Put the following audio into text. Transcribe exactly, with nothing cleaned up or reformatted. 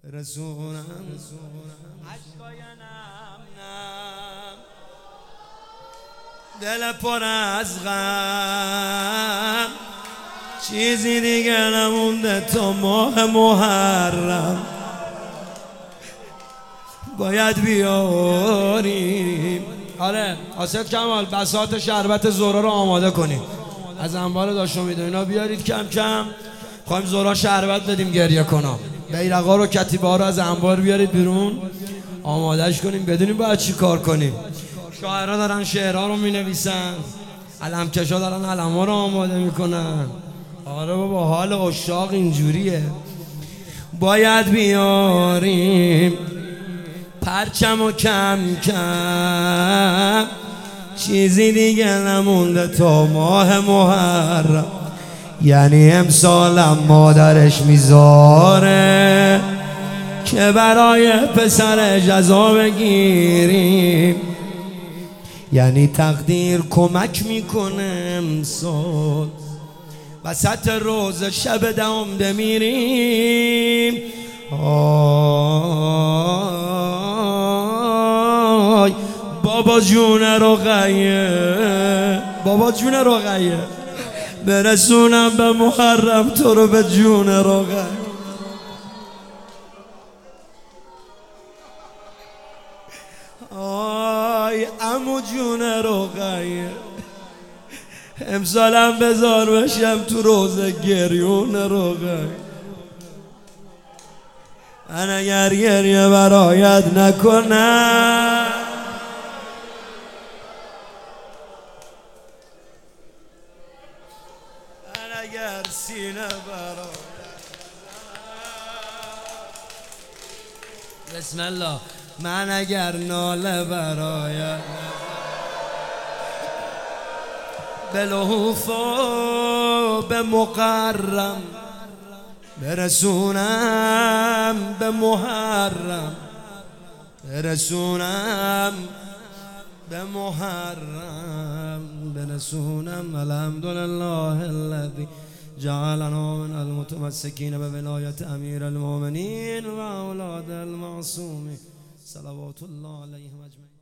رسونم عشقای نم نم دل پر از غم چیزی دیگه نمونده تا ماه محرم باید بیاریم. آره حاسد کمال بساط شربت زورا رو آماده کنیم، از انبار داشت امید اینا بیارید کم کم. خواهیم زورا شربت بدیم گریه کنم. بیرقا رو کتیبه ها رو از انبار بیارید بیرون آمادهش کنیم، بدونیم باید چی کار کنیم. شاعرها دارن شعرها رو می نویسن، علمکشا دارن علمها رو آماده میکنن. آره بابا حال عشاق اینجوریه. باید بیاریم پرچم و کم کم چیزی دیگه نمونده تا ماه محرم. یعنی امسالم مادرش میذاره که برای پسر جزا بگیریم. یعنی تقدیر کمک میکنه امسال وسط روز شب دم میریم. آی بابا جون رقیه، بابا جون رقیه برسونم به محرم تو رو به جون رقیه. آی عمو جون رقیه امسالم بذار بشم تو روز گریون رقیه. من اگر گریه برایت نکنم من اگر سینه برایت بسم الله من اگر ناله برایت به لحوف و به مقرم برسونم به محرم برسونم به محرم برسونم. الحمدلله الذي جعلنا من المتمسكين بولایت امیر المؤمنین و اولاد المعصومین صلوات الله علیهم اجمعین.